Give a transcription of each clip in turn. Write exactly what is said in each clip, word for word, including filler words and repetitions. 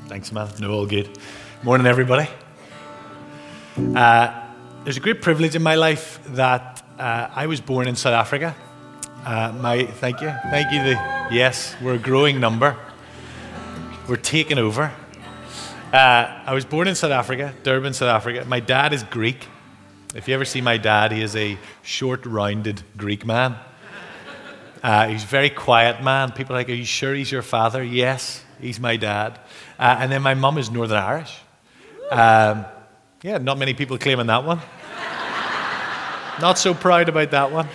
Thanks, man. No, all good. Morning, everybody. Uh, there's a great privilege in my life that uh, I was born in South Africa. Uh, my, thank you, thank you. The, yes, we're a growing number. We're taking over. Uh, I was born in South Africa, Durban, South Africa. My dad is Greek. If you ever see my dad, he is a short, rounded Greek man. Uh, he's a very quiet man. People are like, are you sure he's your father? Yes, he's my dad. Uh, and then my mum is Northern Irish. Um, yeah, not many people claiming that one. Not so proud about that one.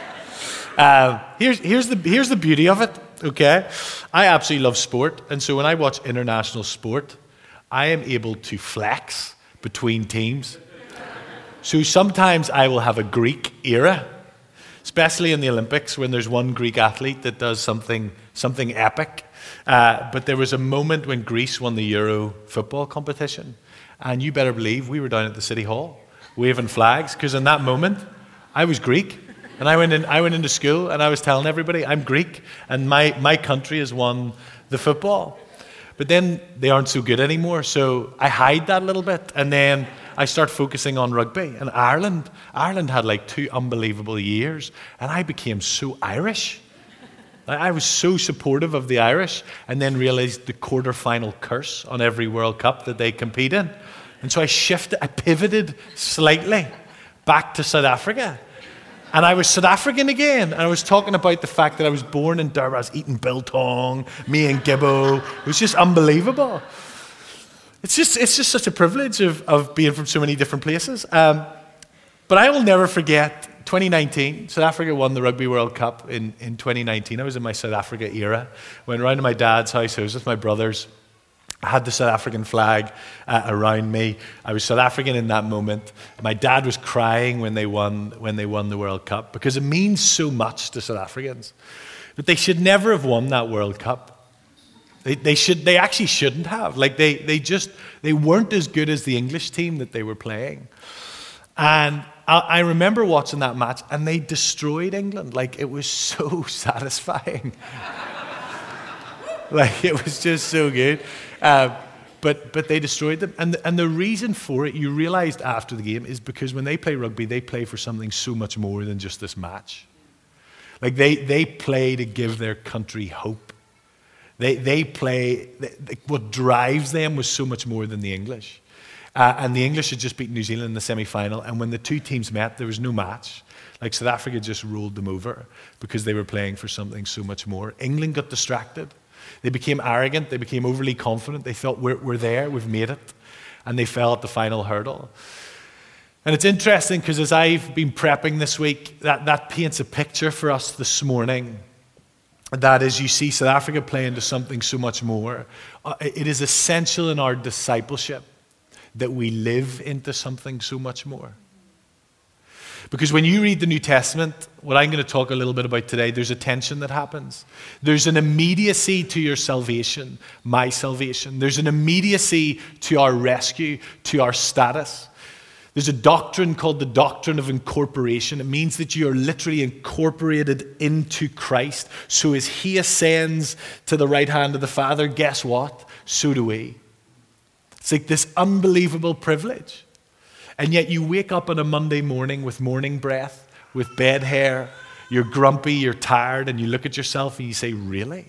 Um, here's, here's, the, here's the beauty of it, okay? I absolutely love sport. And so when I watch international sport, I am able to flex between teams. So sometimes I will have a Greek era, especially in the Olympics when there's one Greek athlete that does something something epic. Uh, but there was a moment when Greece won the Euro football competition, and you better believe we were down at the City Hall waving flags, because in that moment I was Greek, and I went in. I went into school and I was telling everybody I'm Greek, and my my country has won the football. But then they aren't so good anymore, so I hide that a little bit, and then I start focusing on rugby. And Ireland, Ireland had like two unbelievable years, and I became so Irish. I was so supportive of the Irish, and then realized the quarter-final curse on every World Cup that they compete in. And so I shifted, I pivoted slightly back to South Africa. And I was South African again. And I was talking about the fact that I was born in Durban. I was eating biltong, me and Gibbo. It was just unbelievable. It's just it's just such a privilege of, of being from so many different places. Um, but I will never forget twenty nineteen. South Africa won the Rugby World Cup in, in twenty nineteen. I was in my South Africa era. Went round to my dad's house. I was with my brothers. I had the South African flag uh, around me. I was South African in that moment. My dad was crying when they won when they won the World Cup, because it means so much to South Africans. But they should never have won that World Cup. They, they should. They actually shouldn't have. Like they, they just they weren't as good as the English team that they were playing. And I, I remember watching that match, and they destroyed England. Like, it was so satisfying. Like, it was just so good. Uh, but but they destroyed them. And the, and the reason for it, you realized after the game, is because when they play rugby, they play for something so much more than just this match. Like, they, they play to give their country hope. They they play, they, what drives them was so much more than the English. Uh, and the English had just beaten New Zealand in the semi-final, and when the two teams met, there was no match. Like, South Africa just rolled them over because they were playing for something so much more. England got distracted. They became arrogant. They became overly confident. They thought, we're, we're there, we've made it. And they fell at the final hurdle. And it's interesting because as I've been prepping this week, that, that paints a picture for us this morning. That is, you see South Africa play into something so much more. Uh, it is essential in our discipleship that we live into something so much more. Because when you read the New Testament, what I'm going to talk a little bit about today, there's a tension that happens. There's an immediacy to your salvation, my salvation. There's an immediacy to our rescue, to our status. There's a doctrine called the doctrine of incorporation. It means that you are literally incorporated into Christ. So as he ascends to the right hand of the Father, guess what? So do we. It's like this unbelievable privilege. And yet you wake up on a Monday morning with morning breath, with bed hair, you're grumpy, you're tired, and you look at yourself and you say, really?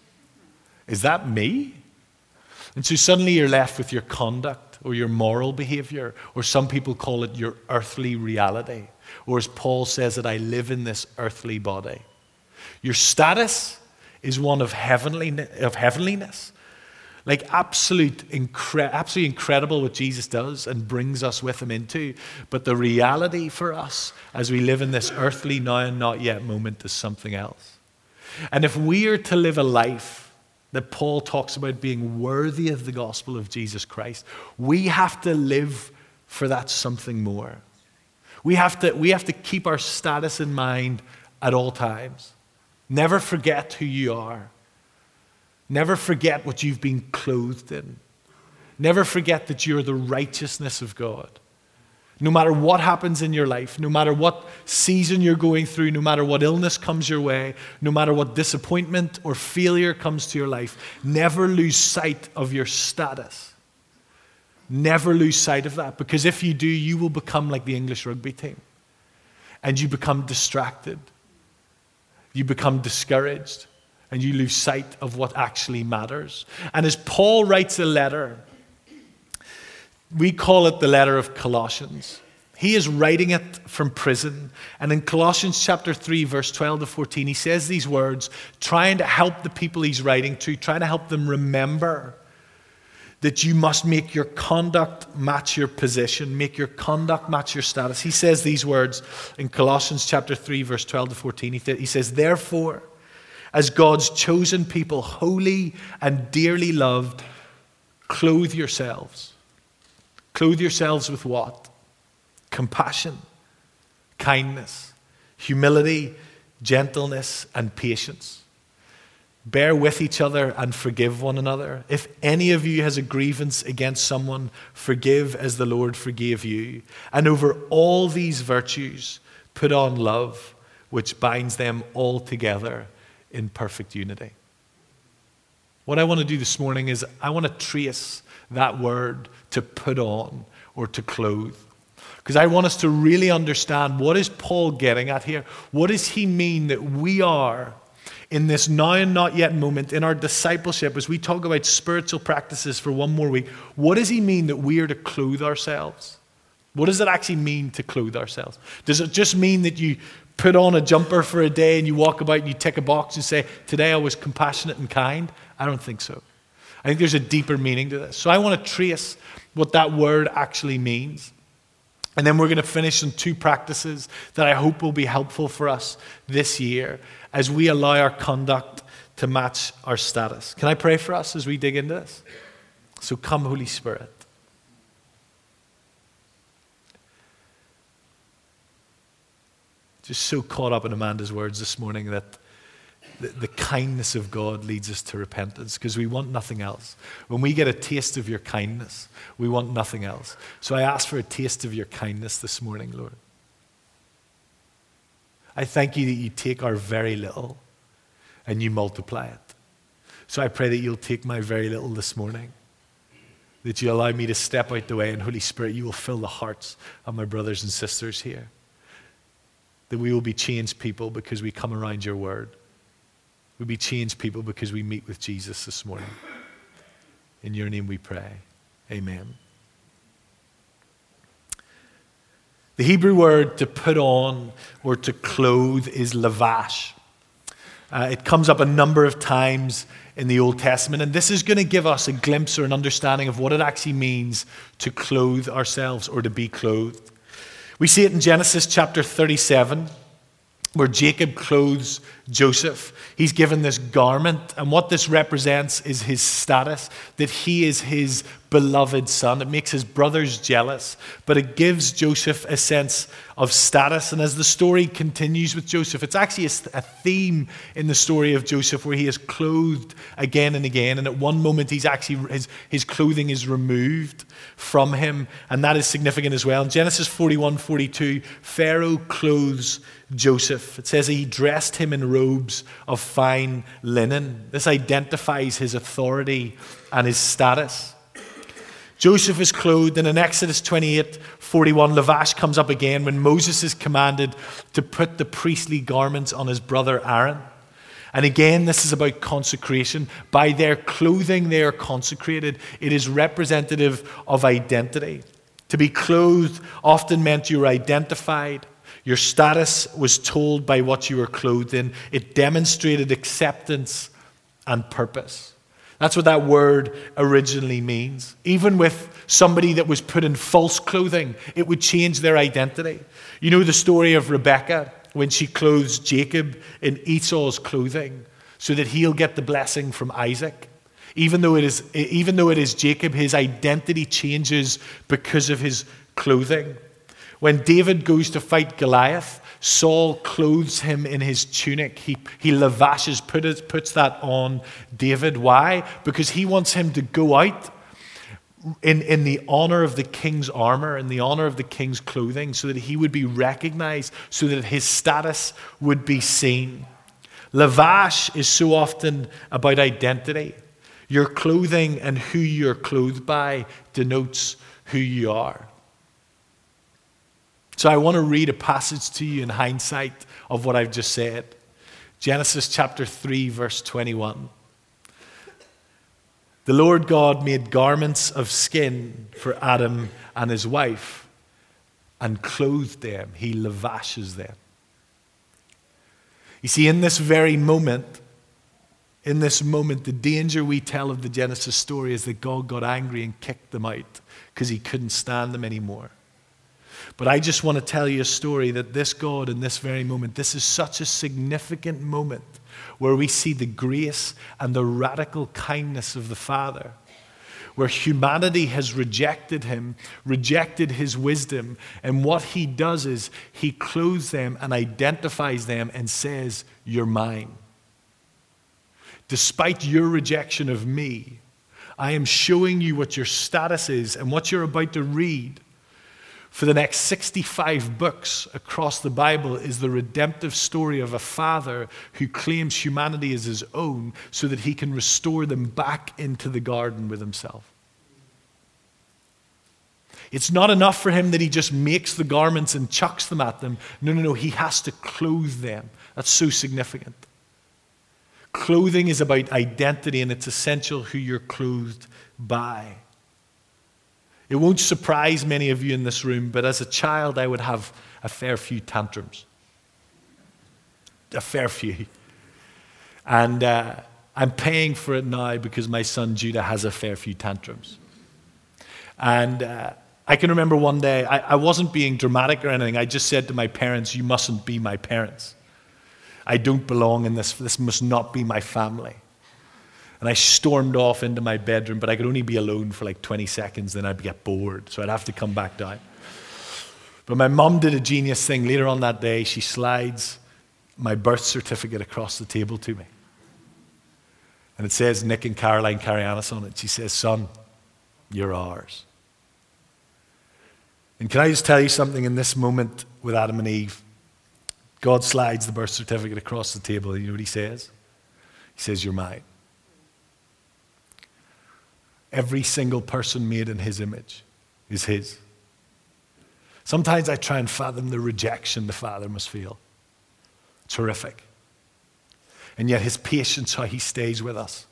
Is that me? And so suddenly you're left with your conduct or your moral behavior, or some people call it your earthly reality. Or as Paul says that I live in this earthly body. Your status is one of heavenly, of heavenliness. Like absolute, incre- absolutely incredible what Jesus does and brings us with him into. But the reality for us as we live in this earthly now and not yet moment is something else. And if we are to live a life that Paul talks about being worthy of the gospel of Jesus Christ, we have to live for that something more. We have to, we have to keep our status in mind at all times. Never forget who you are. Never forget what you've been clothed in. Never forget that you're the righteousness of God. No matter what happens in your life, no matter what season you're going through, no matter what illness comes your way, no matter what disappointment or failure comes to your life, never lose sight of your status. Never lose sight of that, because if you do, you will become like the English rugby team. And you become distracted. You become discouraged. And you lose sight of what actually matters. And as Paul writes a letter, we call it the letter of Colossians. He is writing it from prison. And in Colossians chapter three, verse twelve to fourteen, he says these words, trying to help the people he's writing to, trying to help them remember that you must make your conduct match your position, make your conduct match your status. He says these words in Colossians chapter three, verse twelve to fourteen. He, th- he says, therefore, as God's chosen people, holy and dearly loved, clothe yourselves. Clothe yourselves with what? Compassion, kindness, humility, gentleness, and patience. Bear with each other and forgive one another. If any of you has a grievance against someone, forgive as the Lord forgave you. And over all these virtues, put on love, which binds them all together in perfect unity. What I want to do this morning is I want to trace that word to put on or to clothe. Because I want us to really understand, what is Paul getting at here? What does he mean that we are in this now and not yet moment in our discipleship as we talk about spiritual practices for one more week? What does he mean that we are to clothe ourselves? What does it actually mean to clothe ourselves? Does it just mean that you put on a jumper for a day and you walk about and you tick a box and say, today I was compassionate and kind? I don't think so. I think there's a deeper meaning to this. So I want to trace what that word actually means. And then we're going to finish on two practices that I hope will be helpful for us this year as we allow our conduct to match our status. Can I pray for us as we dig into this? So come, Holy Spirit. Just so caught up in Amanda's words this morning that the, the kindness of God leads us to repentance, because we want nothing else. When we get a taste of your kindness, we want nothing else. So I ask for a taste of your kindness this morning, Lord. I thank you that you take our very little and you multiply it. So I pray that you'll take my very little this morning, that you allow me to step out the way, and Holy Spirit, you will fill the hearts of my brothers and sisters here. That we will be changed people because we come around your word. We'll be changed people because we meet with Jesus this morning. In your name we pray. Amen. The Hebrew word to put on or to clothe is lavash. Uh, it comes up a number of times in the Old Testament, and this is going to give us a glimpse or an understanding of what it actually means to clothe ourselves or to be clothed. We see it in Genesis chapter thirty-seven, where Jacob clothes Joseph. He's given this garment, and what this represents is his status, that he is his beloved son. It makes his brothers jealous, but it gives Joseph a sense of status. And as the story continues with Joseph, it's actually a, a theme in the story of Joseph where he is clothed again and again, and at one moment he's actually his, his clothing is removed from him, and that is significant as well. In Genesis forty-one forty-two, Pharaoh clothes Joseph. It says he dressed him in robes of fine linen. This identifies his authority and his status. Joseph is clothed, and in Exodus twenty-eight forty-one, lavash comes up again when Moses is commanded to put the priestly garments on his brother Aaron. And again, this is about consecration. By their clothing, they are consecrated. It is representative of identity. To be clothed often meant you were identified. Your status was told by what you were clothed in. It demonstrated acceptance and purpose. That's what that word originally means. Even with somebody that was put in false clothing, it would change their identity. You know the story of Rebekah when she clothes Jacob in Esau's clothing so that he'll get the blessing from Isaac. Even though it is, even though it is Jacob, his identity changes because of his clothing. When David goes to fight Goliath, Saul clothes him in his tunic. He, he lavishes, put it, puts that on David. Why? Because he wants him to go out in, in the honor of the king's armor, in the honor of the king's clothing, so that he would be recognized, so that his status would be seen. Lavash is so often about identity. Your clothing and who you're clothed by denotes who you are. So I want to read a passage to you in hindsight of what I've just said. Genesis chapter three, verse twenty-one. The Lord God made garments of skin for Adam and his wife and clothed them. He lavashes them. You see, in this very moment, in this moment, the danger we tell of the Genesis story is that God got angry and kicked them out because he couldn't stand them anymore. But I just want to tell you a story that this God, in this very moment, this is such a significant moment where we see the grace and the radical kindness of the Father, where humanity has rejected him, rejected his wisdom, and what he does is he clothes them and identifies them and says, "You're mine. Despite your rejection of me, I am showing you what your status is and what you're about to read. For the next sixty-five books across the Bible is the redemptive story of a father who claims humanity as his own so that he can restore them back into the garden with himself. It's not enough for him that he just makes the garments and chucks them at them. No, no, no, he has to clothe them. That's so significant. Clothing is about identity, and it's essential who you're clothed by. It won't surprise many of you in this room, but as a child, I would have a fair few tantrums. A fair few. And uh, I'm paying for it now because my son Judah has a fair few tantrums. And uh, I can remember one day, I, I wasn't being dramatic or anything. I just said to my parents, "You mustn't be my parents. I don't belong in this. This must not be my family." And I stormed off into my bedroom, but I could only be alone for like twenty seconds, then I'd get bored, so I'd have to come back down. But my mum did a genius thing. Later on that day, she slides my birth certificate across the table to me. And it says Nick and Caroline Carianis on it. She says, "Son, you're ours." And can I just tell you something in this moment with Adam and Eve? God slides the birth certificate across the table, and you know what he says? He says, "You're mine." Every single person made in his image is his. Sometimes I try and fathom the rejection the Father must feel. It's horrific. And yet his patience, how he stays with us.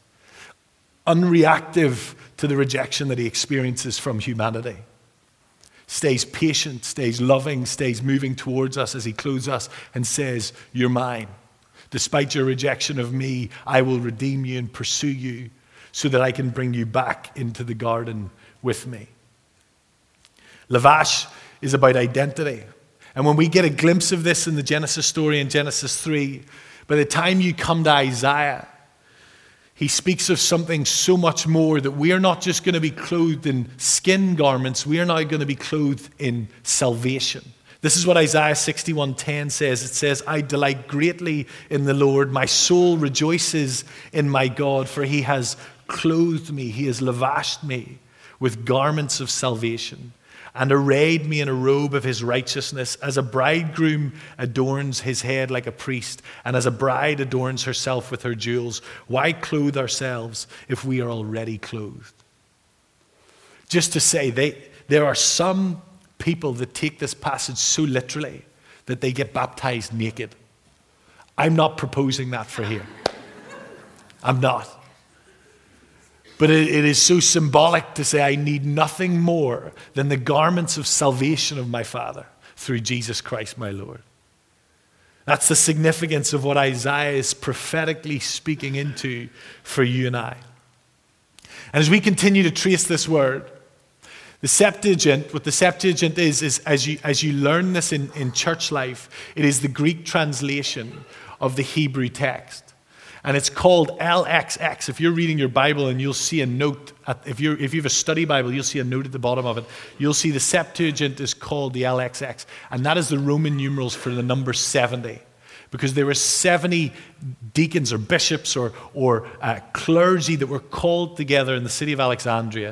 Unreactive to the rejection that he experiences from humanity. Stays patient, stays loving, stays moving towards us as he clothes us and says, "You're mine. Despite your rejection of me, I will redeem you and pursue you, so that I can bring you back into the garden with me." Lavash is about identity. And when we get a glimpse of this in the Genesis story in Genesis three, by the time you come to Isaiah, he speaks of something so much more, that we are not just going to be clothed in skin garments, we are now going to be clothed in salvation. This is what Isaiah sixty-one ten says. It says, "I delight greatly in the Lord. My soul rejoices in my God, for he has clothed me, he has lavished me with garments of salvation and arrayed me in a robe of his righteousness, as a bridegroom adorns his head like a priest, and as a bride adorns herself with her jewels. Why clothe ourselves if we are already clothed?" Just to say, they, there are some people that take this passage so literally that they get baptized naked. I'm not proposing that for here. I'm not. But it, it is so symbolic to say I need nothing more than the garments of salvation of my Father through Jesus Christ my Lord. That's the significance of what Isaiah is prophetically speaking into for you and I. And as we continue to trace this word, the Septuagint, what the Septuagint is, is as you, as you learn this in, in church life, it is the Greek translation of the Hebrew text. And it's called L X X. If you're reading your Bible and you'll see a note, at, if, you're, if you have a study Bible, you'll see a note at the bottom of it. You'll see the Septuagint is called the L X X. And that is the Roman numerals for the number seventy. Because there were seventy deacons or bishops or, or uh, clergy that were called together in the city of Alexandria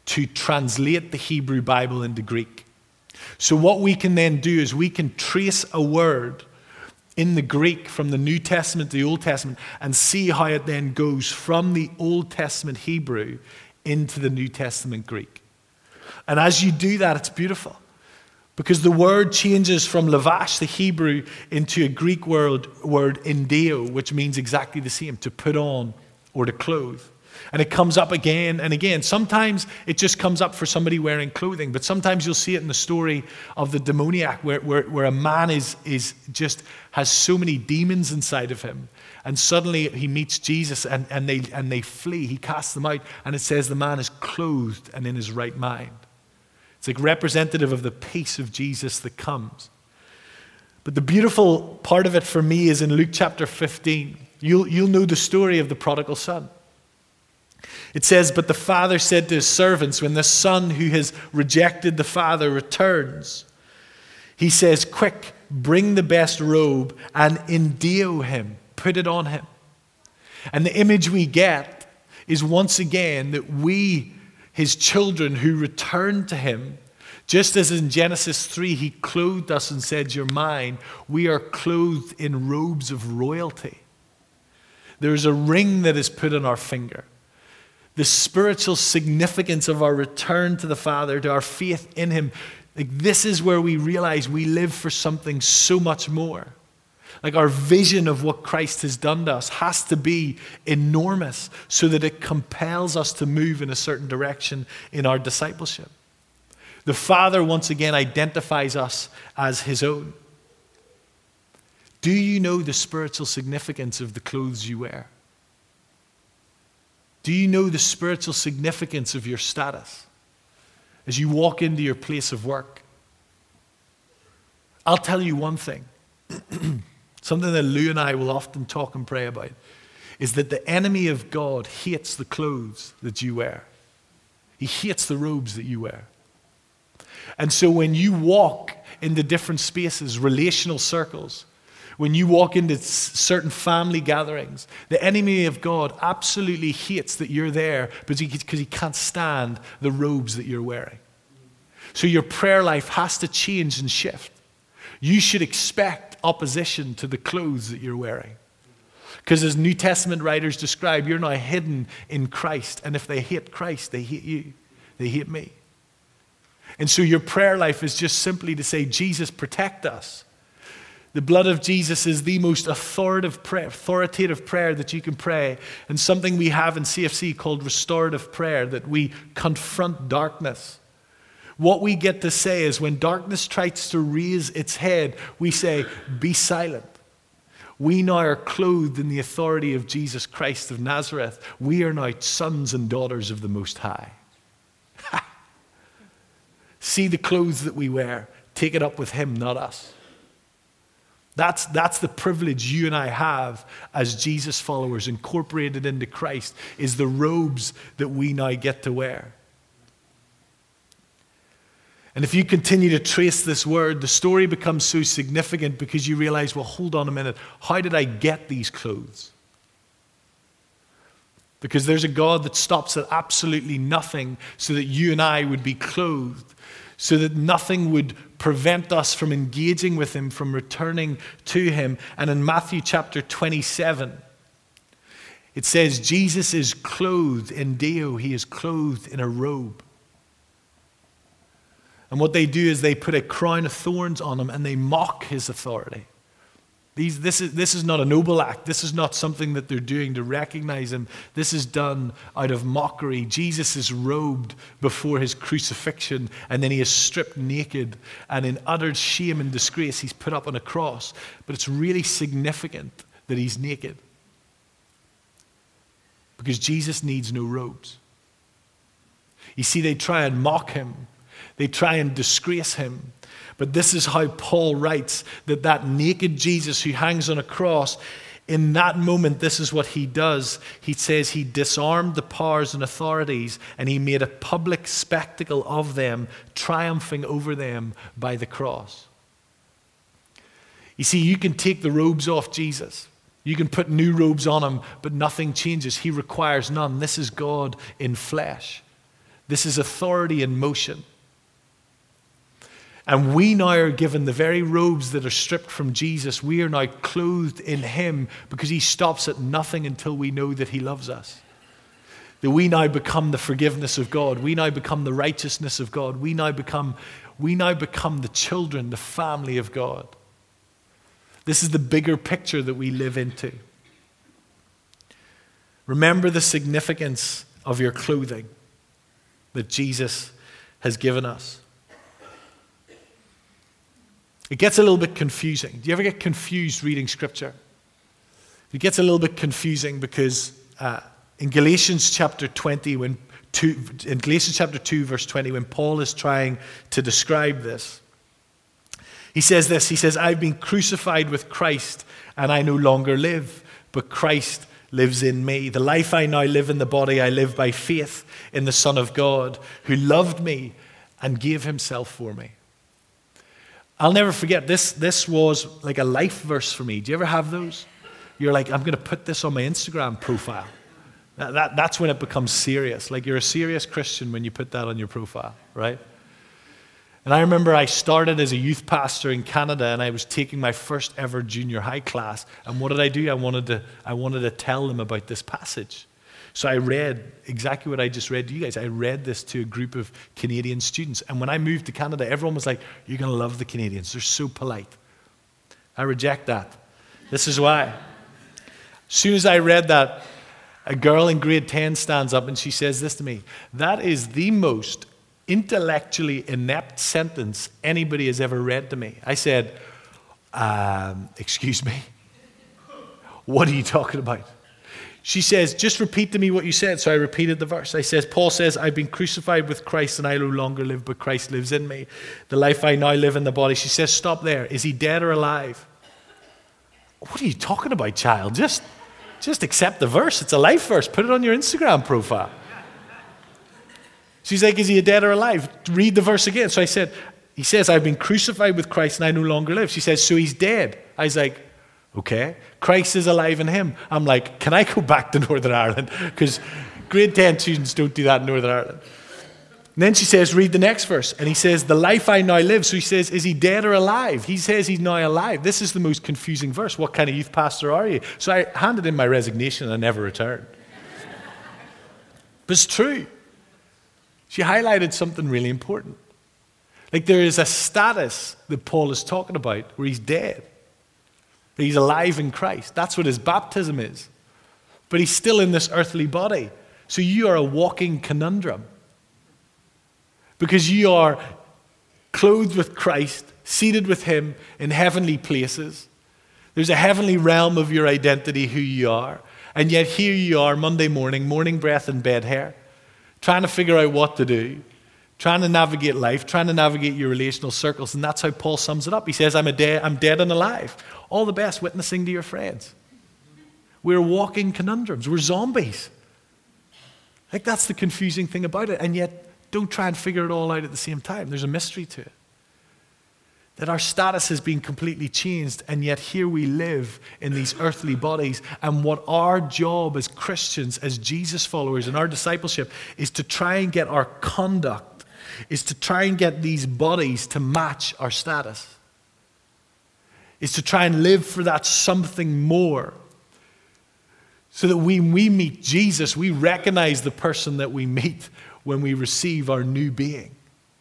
to translate the Hebrew Bible into Greek. So what we can then do is we can trace a word in the Greek from the New Testament to the Old Testament and see how it then goes from the Old Testament Hebrew into the New Testament Greek. And as you do that, it's beautiful. Because the word changes from lavash, the Hebrew, into a Greek word, word indeo, which means exactly the same, to put on or to clothe. And it comes up again and again. Sometimes it just comes up for somebody wearing clothing, but sometimes you'll see it in the story of the demoniac, where, where, where a man is, is just has so many demons inside of him. And suddenly he meets Jesus and, and, they, and they flee. He casts them out, and it says the man is clothed and in his right mind. It's like representative of the peace of Jesus that comes. But the beautiful part of it for me is in Luke chapter fifteen. You'll, you'll know the story of the prodigal son. It says, but the father said to his servants, when the son who has rejected the father returns, he says, quick, bring the best robe and indeo him, put it on him. And the image we get is once again that we, his children who returned to him, just as in Genesis three, he clothed us and said, you're mine, we are clothed in robes of royalty. There is a ring that is put on our finger. The spiritual significance of our return to the Father, to our faith in him, like this is where we realize we live for something so much more. Like our vision of what Christ has done to us has to be enormous so that it compels us to move in a certain direction in our discipleship. The Father once again identifies us as his own. Do you know the spiritual significance of the clothes you wear? Do you know the spiritual significance of your status as you walk into your place of work? I'll tell you one thing. Something that Lou and I will often talk and pray about is that the enemy of God hates the clothes that you wear. He hates the robes that you wear. And so when you walk into different spaces, relational circles, when you walk into certain family gatherings, the enemy of God absolutely hates that you're there because he, because he can't stand the robes that you're wearing. So your prayer life has to change and shift. You should expect opposition to the clothes that you're wearing. Because as New Testament writers describe, you're now hidden in Christ. And if they hate Christ, they hate you. They hate me. And so your prayer life is just simply to say, Jesus, protect us. The blood of Jesus is the most authoritative prayer, authoritative prayer that you can pray, and something we have in C F C called restorative prayer, that we confront darkness. What we get to say is when darkness tries to raise its head, we say, be silent. We now are clothed in the authority of Jesus Christ of Nazareth. We are now sons and daughters of the Most High. See the clothes that we wear. Take it up with him, not us. That's, that's the privilege you and I have as Jesus followers, incorporated into Christ, is the robes that we now get to wear. And if you continue to trace this word, the story becomes so significant because you realize, well, hold on a minute. How did I get these clothes? Because there's a God that stops at absolutely nothing so that you and I would be clothed, so that nothing would prevent us from engaging with him, from returning to him. And in Matthew chapter twenty-seven, it says, Jesus is clothed in deo. He is clothed in a robe. And what they do is they put a crown of thorns on him and they mock his authority. These, this, is, this is not a noble act. This is not something that they're doing to recognize him. This is done out of mockery. Jesus is robed before his crucifixion, and then he is stripped naked, and in utter shame and disgrace he's put up on a cross. But it's really significant that he's naked, because Jesus needs no robes. You see, they try and mock him. They try and disgrace him. But this is how Paul writes that that naked Jesus who hangs on a cross, in that moment, this is what he does. He says he disarmed the powers and authorities and he made a public spectacle of them, triumphing over them by the cross. You see, you can take the robes off Jesus. You can put new robes on him, but nothing changes. He requires none. This is God in flesh. This is authority in motion. And we now are given the very robes that are stripped from Jesus. We are now clothed in him because he stops at nothing until we know that he loves us. That we now become the forgiveness of God. We now become the righteousness of God. We now become, we now become the children, the family of God. This is the bigger picture that we live into. Remember the significance of your clothing that Jesus has given us. It gets a little bit confusing. Do you ever get confused reading Scripture? It gets a little bit confusing because uh, in Galatians chapter twenty, when two, in Galatians chapter two, verse twenty, when Paul is trying to describe this, he says this. He says, "I've been crucified with Christ, and I no longer live, but Christ lives in me. The life I now live in the body, I live by faith in the Son of God, who loved me and gave himself for me." I'll never forget, this, this was like a life verse for me. Do you ever have those? You're like, I'm going to put this on my Instagram profile. That, that, that's when it becomes serious. Like you're a serious Christian when you put that on your profile, right? And I remember I started as a youth pastor in Canada, and I was taking my first ever junior high class. And what did I do? I wanted to, I wanted to tell them about this passage. So I read exactly what I just read to you guys. I read this to a group of Canadian students. And when I moved to Canada, everyone was like, "You're going to love the Canadians. They're so polite." I reject that. This is why. As soon as I read that, a girl in grade ten stands up and she says this to me: "That is the most intellectually inept sentence anybody has ever read to me." I said, um, excuse me? What are you talking about? She says, "Just repeat to me what you said." So I repeated the verse. I says, Paul says, "I've been crucified with Christ, and I no longer live, but Christ lives in me. The life I now live in the body." She says, "Stop there. Is he dead or alive?" What are you talking about, child? Just, just accept the verse. It's a life verse. Put it on your Instagram profile. She's like, "Is he dead or alive?" Read the verse again. So I said, he says, "I've been crucified with Christ and I no longer live." She says, "So he's dead." I was like, okay. Christ is alive in him. I'm like, can I go back to Northern Ireland? Because grade ten students don't do that in Northern Ireland. And then she says, "Read the next verse." And he says, "The life I now live." So he says, is he dead or alive? He says he's now alive. This is the most confusing verse. What kind of youth pastor are you? So I handed in my resignation and I never returned. But it's true. She highlighted something really important. Like there is a status that Paul is talking about where he's dead. That he's alive in Christ. That's what his baptism is. But he's still in this earthly body. So you are a walking conundrum. Because you are clothed with Christ, seated with him in heavenly places. There's a heavenly realm of your identity, who you are. And yet here you are, Monday morning, morning breath and bed hair, trying to figure out what to do, trying to navigate life, trying to navigate your relational circles. And that's how Paul sums it up. He says, I'm, a de- I'm dead and alive. All the best witnessing to your friends. We're walking conundrums. We're zombies. Like that's the confusing thing about it. And yet, don't try and figure it all out at the same time. There's a mystery to it. That our status has been completely changed, and yet here we live in these earthly bodies. And what our job as Christians, as Jesus followers in our discipleship, is to try and get our conduct, is to try and get these bodies to match our status. Is to try and live for that something more. So that when we meet Jesus, we recognize the person that we meet when we receive our new being.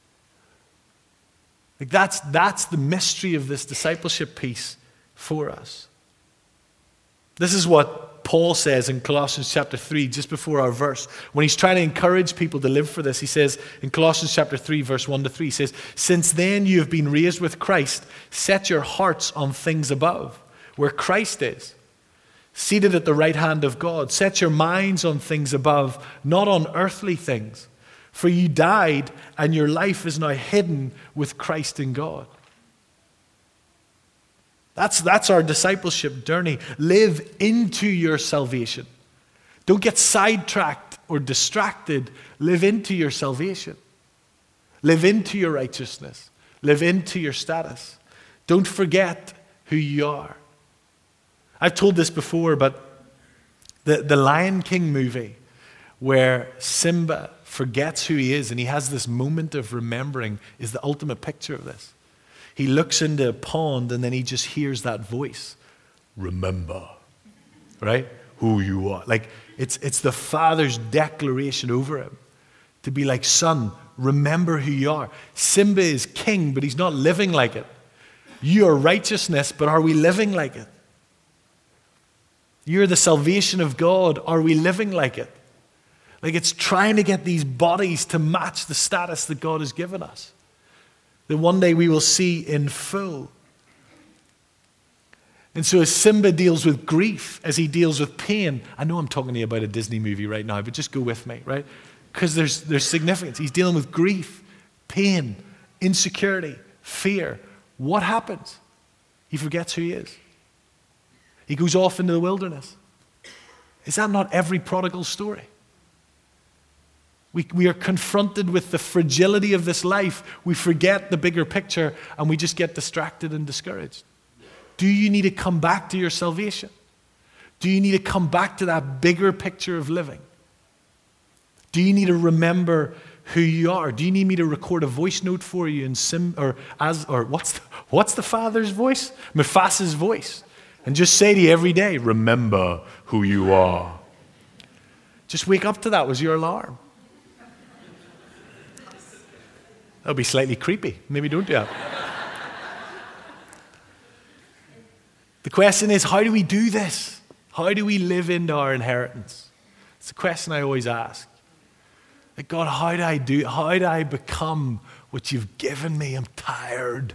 Like that's, that's the mystery of this discipleship piece for us. This is what Paul says in Colossians chapter three, just before our verse. When he's trying to encourage people to live for this, he says in Colossians chapter three, verse one to three, he says, "Since then you have been raised with Christ, set your hearts on things above, where Christ is, seated at the right hand of God. Set your minds on things above, not on earthly things. For you died, and your life is now hidden with Christ in God." That's, that's our discipleship journey. Live into your salvation. Don't get sidetracked or distracted. Live into your salvation. Live into your righteousness. Live into your status. Don't forget who you are. I've told this before, but the, the Lion King movie, where Simba forgets who he is, and he has this moment of remembering, is the ultimate picture of this. He looks into a pond and then he just hears that voice. Remember, right? Who you are. Like, it's, it's the Father's declaration over him to be like, son, remember who you are. Simba is king, but he's not living like it. You are righteousness, but are we living like it? You're the salvation of God. Are we living like it? Like, it's trying to get these bodies to match the status that God has given us, that one day we will see in full. And so as Simba deals with grief, as he deals with pain, I know I'm talking to you about a Disney movie right now, but just go with me, right? Because there's, there's significance. He's dealing with grief, pain, insecurity, fear. What happens? He forgets who he is. He goes off into the wilderness. Is that not every prodigal story? We, we are confronted with the fragility of this life. We forget the bigger picture and we just get distracted and discouraged. Do you need to come back to your salvation? Do you need to come back to that bigger picture of living? Do you need to remember who you are? Do you need me to record a voice note for you in sim or as or what's the, what's the Father's voice? Mufasa's voice. And just say to you every day, remember who you are. Just wake up to that was your alarm. That'll be slightly creepy. Maybe don't do that. The question is, how do we do this? How do we live into our inheritance? It's a question I always ask. Like, God, how do I do, how do I become what you've given me? I'm tired.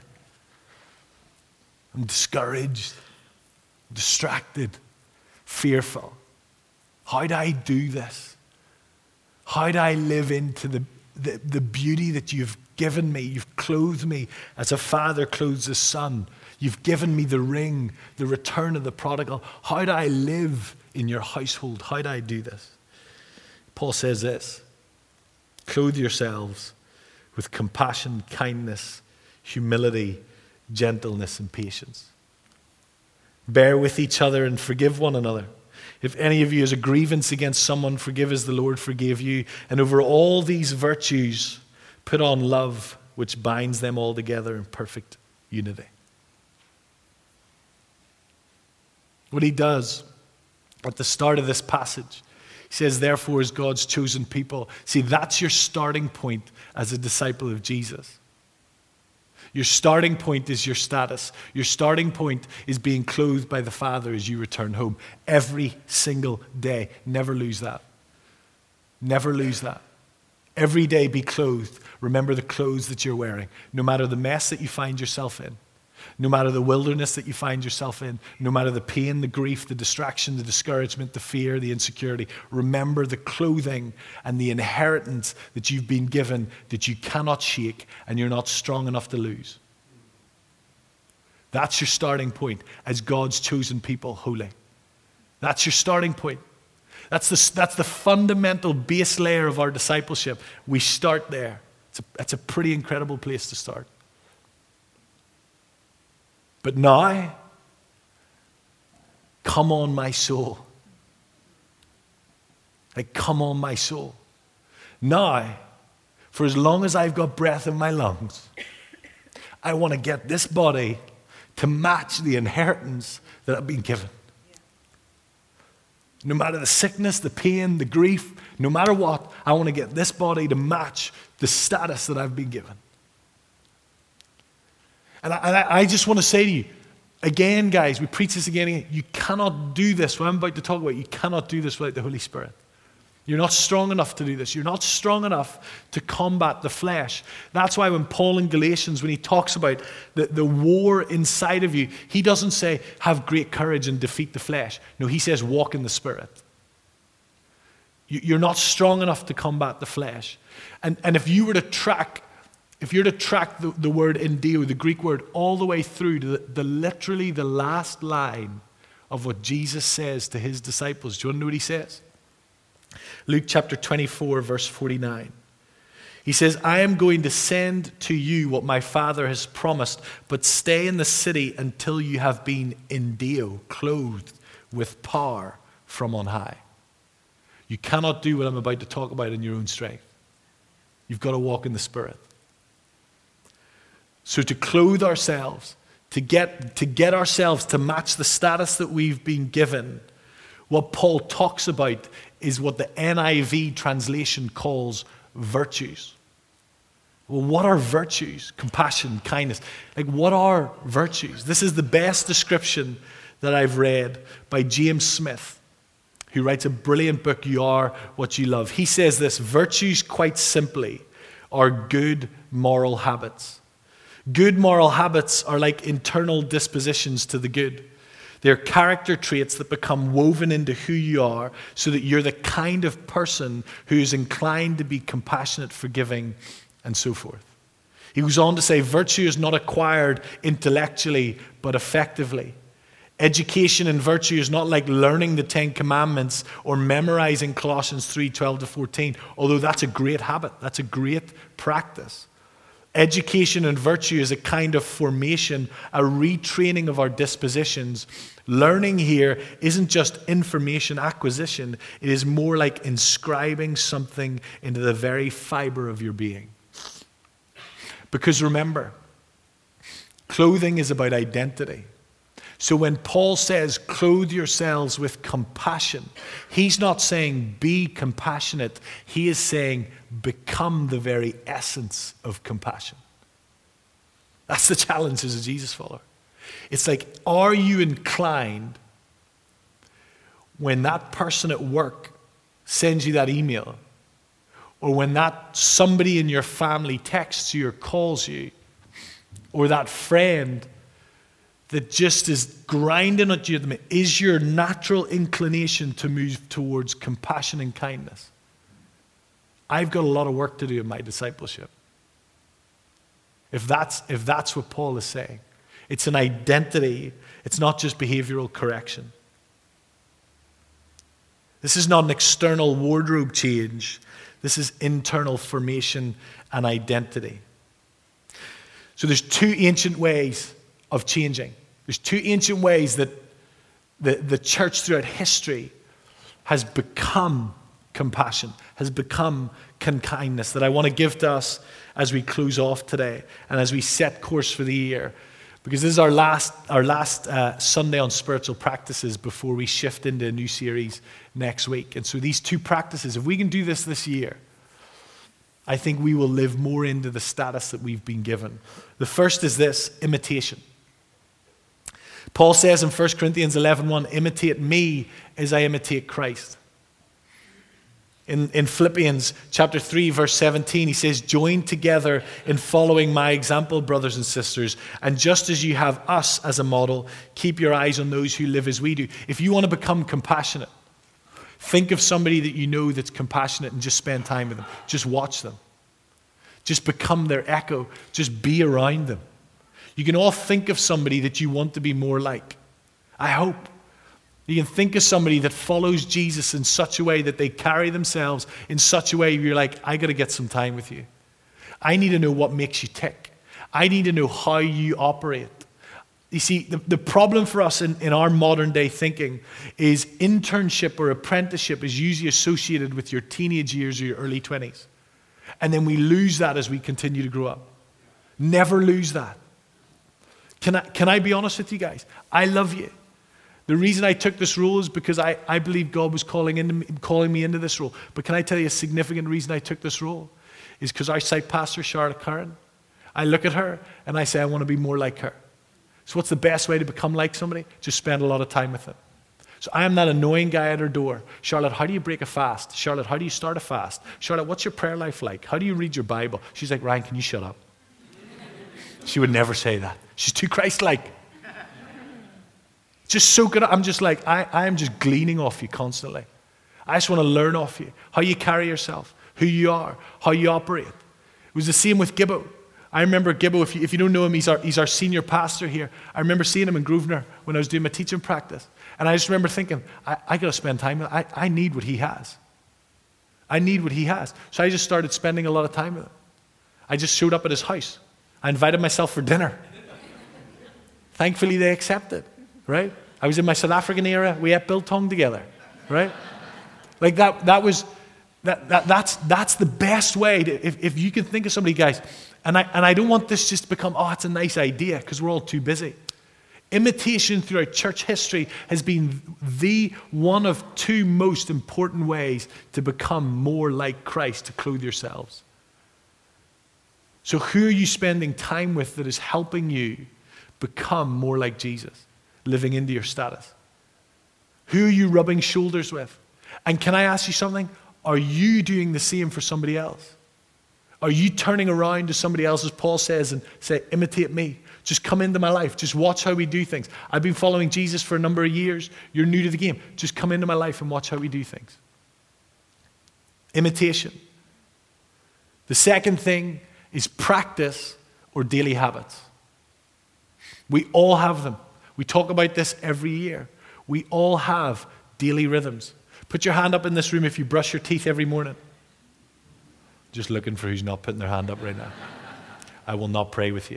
I'm discouraged, distracted, fearful. How do I do this? How do I live into the, the, the beauty that you've given me? You've clothed me as a father clothes his son. You've given me the ring, the return of the prodigal. How do I live in your household? How do I do this? Paul says this, clothe yourselves with compassion, kindness, humility, gentleness, and patience. Bear with each other and forgive one another. If any of you has a grievance against someone, forgive as the Lord forgave you. And over all these virtues, put on love, which binds them all together in perfect unity. What he does at the start of this passage, he says, therefore, as God's chosen people. See, that's your starting point as a disciple of Jesus. Your starting point is your status. Your starting point is being clothed by the Father as you return home every single day. Never lose that. Never lose that. Every day be clothed. Remember the clothes that you're wearing. No matter the mess that you find yourself in. No matter the wilderness that you find yourself in, no matter the pain, the grief, the distraction, the discouragement, the fear, the insecurity, remember the clothing and the inheritance that you've been given that you cannot shake and you're not strong enough to lose. That's your starting point as God's chosen people, holy. That's your starting point. That's the, that's the fundamental base layer of our discipleship. We start there. It's a, it's a pretty incredible place to start. But now, come on, my soul. Like, come on, my soul. Now, for as long as I've got breath in my lungs, I want to get this body to match the inheritance that I've been given. No matter the sickness, the pain, the grief, no matter what, I want to get this body to match the status that I've been given. And I, I just want to say to you, again, guys, we preach this again and again. You cannot do this, what I'm about to talk about, you cannot do this without the Holy Spirit. You're not strong enough to do this. You're not strong enough to combat the flesh. That's why when Paul in Galatians, when he talks about the, the war inside of you, he doesn't say, have great courage and defeat the flesh. No, he says, walk in the Spirit. You, you're not strong enough to combat the flesh. And, and if you were to track If you're to track the, the word endio, the Greek word, all the way through to the, the literally the last line of what Jesus says to his disciples, do you want to know what he says? Luke chapter twenty-four, verse forty-nine. He says, I am going to send to you what my Father has promised, but stay in the city until you have been endio, clothed with power from on high. You cannot do what I'm about to talk about in your own strength. You've got to walk in the Spirit. So to clothe ourselves, to get, to get ourselves to match the status that we've been given, what Paul talks about is what the N I V translation calls virtues. Well, what are virtues? Compassion, kindness. Like, what are virtues? This is the best description that I've read by James Smith, who writes a brilliant book, You Are What You Love. He says this: virtues, quite simply, are good moral habits. Good moral habits are like internal dispositions to the good. They're character traits that become woven into who you are so that you're the kind of person who is inclined to be compassionate, forgiving, and so forth. He goes on to say, virtue is not acquired intellectually, but effectively. Education in virtue is not like learning the Ten Commandments or memorizing Colossians three, twelve to fourteen, although that's a great habit. That's a great practice. Education in virtue is a kind of formation, a retraining of our dispositions. Learning here isn't just information acquisition. It is more like inscribing something into the very fiber of your being. Because remember, clothing is about identity. So when Paul says, clothe yourselves with compassion, he's not saying be compassionate. He is saying become the very essence of compassion. That's the challenge as a Jesus follower. It's like, are you inclined when that person at work sends you that email, or when that somebody in your family texts you or calls you, or that friend that just is grinding at you, is your natural inclination to move towards compassion and kindness? I've got a lot of work to do in my discipleship. If that's, if that's what Paul is saying. It's an identity. It's not just behavioral correction. This is not an external wardrobe change. This is internal formation and identity. So there's two ancient ways of changing. There's two ancient ways that the, the church throughout history has become compassion, has become kindness, that I want to give to us as we close off today and as we set course for the year. Because this is our last, our last uh, Sunday on spiritual practices before we shift into a new series next week. And so these two practices, if we can do this this year, I think we will live more into the status that we've been given. The first is this: imitation. Paul says in First Corinthians eleven one, imitate me as I imitate Christ. In, in Philippians chapter three, verse seventeen, he says, join together in following my example, brothers and sisters. And just as you have us as a model, keep your eyes on those who live as we do. If you want to become compassionate, think of somebody that you know that's compassionate and just spend time with them. Just watch them. Just become their echo. Just be around them. You can all think of somebody that you want to be more like. I hope. You can think of somebody that follows Jesus in such a way that they carry themselves in such a way where you're like, I got to get some time with you. I need to know what makes you tick. I need to know how you operate. You see, the, the problem for us in, in our modern day thinking is internship or apprenticeship is usually associated with your teenage years or your early twenties. And then we lose that as we continue to grow up. Never lose that. Can I, can I be honest with you guys? I love you. The reason I took this role is because I, I believe God was calling, into me, calling me into this role. But can I tell you a significant reason I took this role? Is because our site pastor, Charlotte Curran, I look at her and I say, I want to be more like her. So what's the best way to become like somebody? Just spend a lot of time with them. So I am that annoying guy at her door. Charlotte, how do you break a fast? Charlotte, how do you start a fast? Charlotte, what's your prayer life like? How do you read your Bible? She's like, Ryan, can you shut up? She would never say that. She's too Christ-like. Just soak it up. I'm just like, I, I am just gleaning off you constantly. I just want to learn off you. How you carry yourself, who you are, how you operate. It was the same with Gibbo. I remember Gibbo, if you, if you don't know him, he's our, he's our senior pastor here. I remember seeing him in Grosvenor when I was doing my teaching practice. And I just remember thinking, I, I got to spend time with him. I, I need what he has. I need what he has. So I just started spending a lot of time with him. I just showed up at his house. I invited myself for dinner. Thankfully, they accepted, right? I was in my South African era. We ate biltong together, right? Like that, that was, That, that, that's, that's the best way. To, if, if you can think of somebody, guys, and I, and I don't want this just to become, oh, it's a nice idea, because we're all too busy. Imitation throughout church history has been the one of two most important ways to become more like Christ, to clothe yourselves. So who are you spending time with that is helping you become more like Jesus, living into your status? Who are you rubbing shoulders with? And can I ask you something? Are you doing the same for somebody else? Are you turning around to somebody else, as Paul says, and say, imitate me? Just come into my life. Just watch how we do things. I've been following Jesus for a number of years. You're new to the game. Just come into my life and watch how we do things. Imitation. The second thing is practice or daily habits. We all have them. We talk about this every year. We all have daily rhythms. Put your hand up in this room if you brush your teeth every morning. Just looking for who's not putting their hand up right now. I will not pray with you.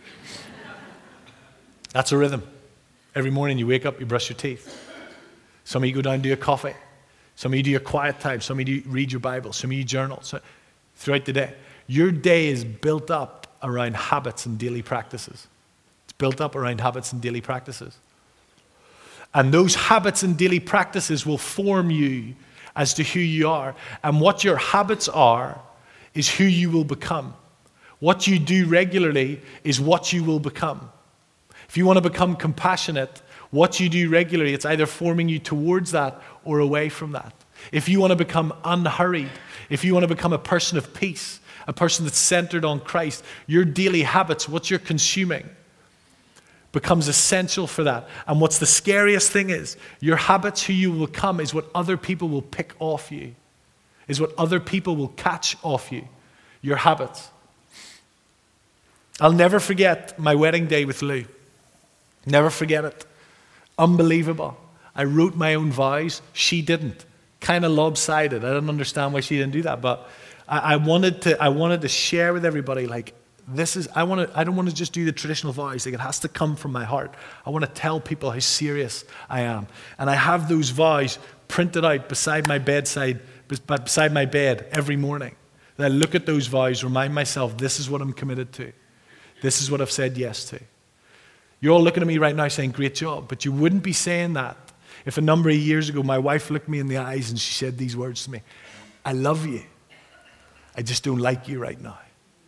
That's a rhythm. Every morning you wake up, you brush your teeth. Some of you go down and do a coffee. Some of you do your quiet time. Some of you read your Bible. Some of you journal. So, throughout the day. Your day is built up around habits and daily practices. It's built up around habits and daily practices. And those habits and daily practices will form you as to who you are. And what your habits are is who you will become. What you do regularly is what you will become. If you want to become compassionate, what you do regularly, it's either forming you towards that or away from that. If you want to become unhurried, if you want to become a person of peace, a person that's centered on Christ, your daily habits, what you're consuming, becomes essential for that. And what's the scariest thing is, your habits, who you will become, is what other people will pick off you, is what other people will catch off you, your habits. I'll never forget my wedding day with Lou. Never forget it. Unbelievable. I wrote my own vows. She didn't. Kind of lopsided. I don't understand why she didn't do that, but I, I wanted to. I wanted to share with everybody, like, this is. I want to. I don't want to just do the traditional vows. Like, it has to come from my heart. I want to tell people how serious I am, and I have those vows printed out beside my bedside, beside my bed every morning. And I look at those vows, remind myself, this is what I'm committed to. This is what I've said yes to. You're all looking at me right now saying, great job, but you wouldn't be saying that if a number of years ago my wife looked me in the eyes and she said these words to me, I love you. I just don't like you right now.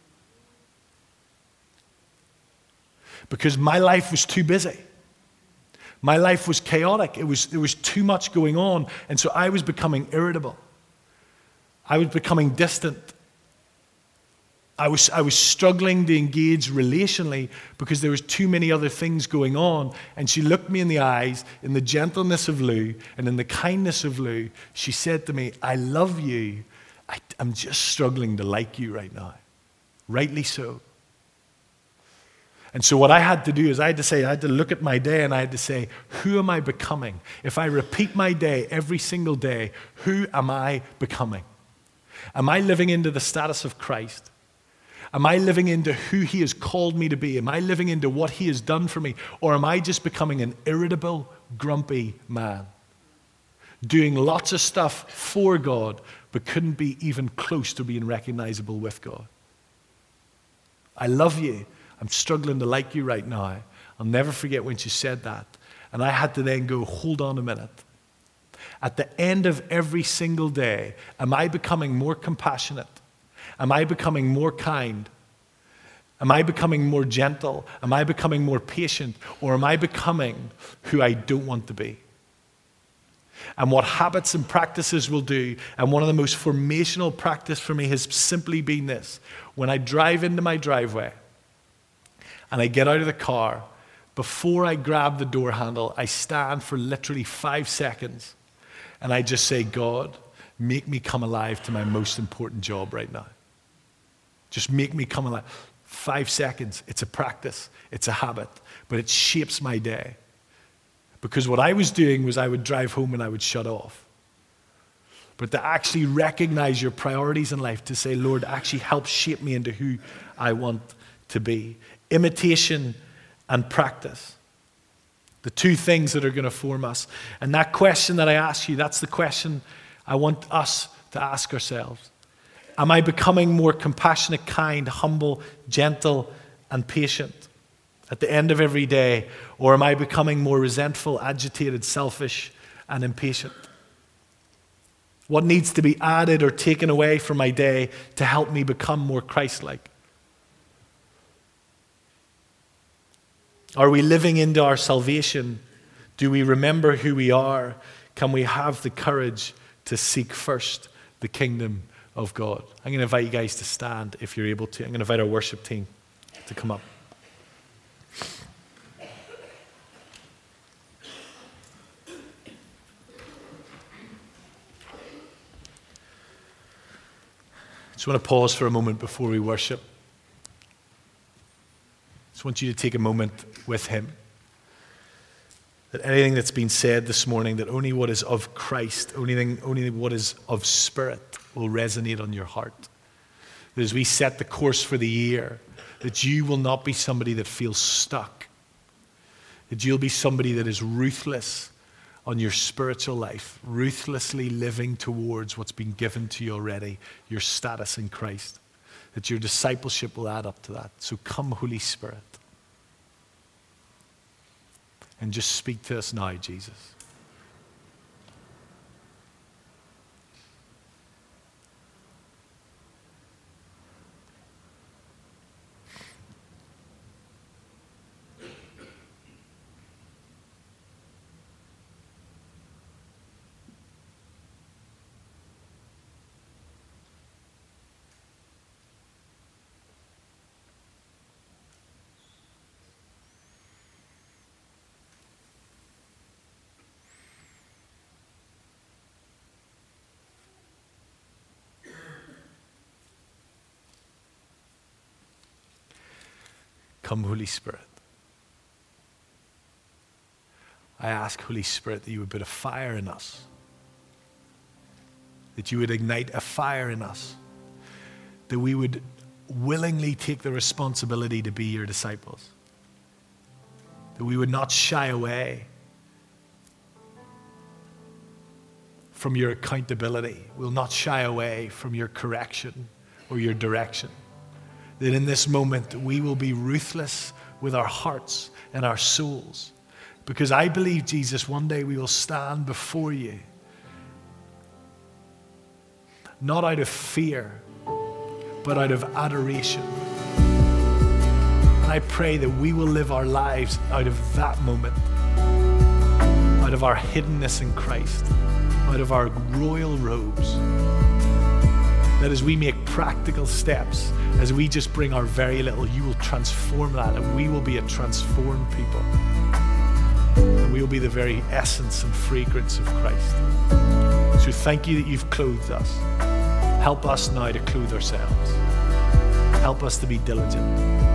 Because my life was too busy. My life was chaotic. It was, there was too much going on, and so I was becoming irritable. I was becoming distant. I was, I was struggling to engage relationally because there was too many other things going on. And she looked me in the eyes, in the gentleness of Lou and in the kindness of Lou. She said to me, I love you. I, I'm just struggling to like you right now. Rightly so. And so what I had to do is I had to say, I had to look at my day and I had to say, who am I becoming? If I repeat my day every single day, who am I becoming? Am I living into the status of Christ? Am I living into who he has called me to be? Am I living into what he has done for me? Or am I just becoming an irritable, grumpy man? Doing lots of stuff for God, but couldn't be even close to being recognizable with God. I love you. I'm struggling to like you right now. I'll never forget when she said that. And I had to then go, hold on a minute. At the end of every single day, am I becoming more compassionate? Am I becoming more kind? Am I becoming more gentle? Am I becoming more patient? Or am I becoming who I don't want to be? And what habits and practices will do, and one of the most formational practice for me has simply been this. When I drive into my driveway and I get out of the car, before I grab the door handle, I stand for literally five seconds and I just say, God, make me come alive to my most important job right now. Just make me come alive. Five seconds. It's a practice. It's a habit. But it shapes my day. Because what I was doing was I would drive home and I would shut off. But to actually recognize your priorities in life, to say, Lord, actually help shape me into who I want to be. Imitation and practice. The two things that are going to form us. And that question that I ask you, that's the question I want us to ask ourselves, am I becoming more compassionate, kind, humble, gentle, and patient at the end of every day? Or am I becoming more resentful, agitated, selfish, and impatient? What needs to be added or taken away from my day to help me become more Christ-like? Are we living into our salvation? Do we remember who we are? Can we have the courage to seek first the kingdom of God? I'm going to invite you guys to stand if you're able to. I'm going to invite our worship team to come up. I just want to pause for a moment before we worship. I just want you to take a moment with him. That anything that's been said this morning, that only what is of Christ, only, only what is of Spirit will resonate on your heart. That as we set the course for the year, that you will not be somebody that feels stuck. That you'll be somebody that is ruthless on your spiritual life, ruthlessly living towards what's been given to you already, your status in Christ. That your discipleship will add up to that. So come, Holy Spirit. And just speak to us now, Jesus. Come, Holy Spirit. I ask, Holy Spirit, that you would put a fire in us. That you would ignite a fire in us. That we would willingly take the responsibility to be your disciples. That we would not shy away from your accountability. We'll not shy away from your correction or your direction. That in this moment we will be ruthless with our hearts and our souls. Because I believe, Jesus, one day we will stand before you. Not out of fear, but out of adoration. And I pray that we will live our lives out of that moment. Out of our hiddenness in Christ. Out of our royal robes. That as we make practical steps, as we just bring our very little, you will transform that, and we will be a transformed people. And we will be the very essence and fragrance of Christ. So thank you that you've clothed us. Help us now to clothe ourselves. Help us to be diligent.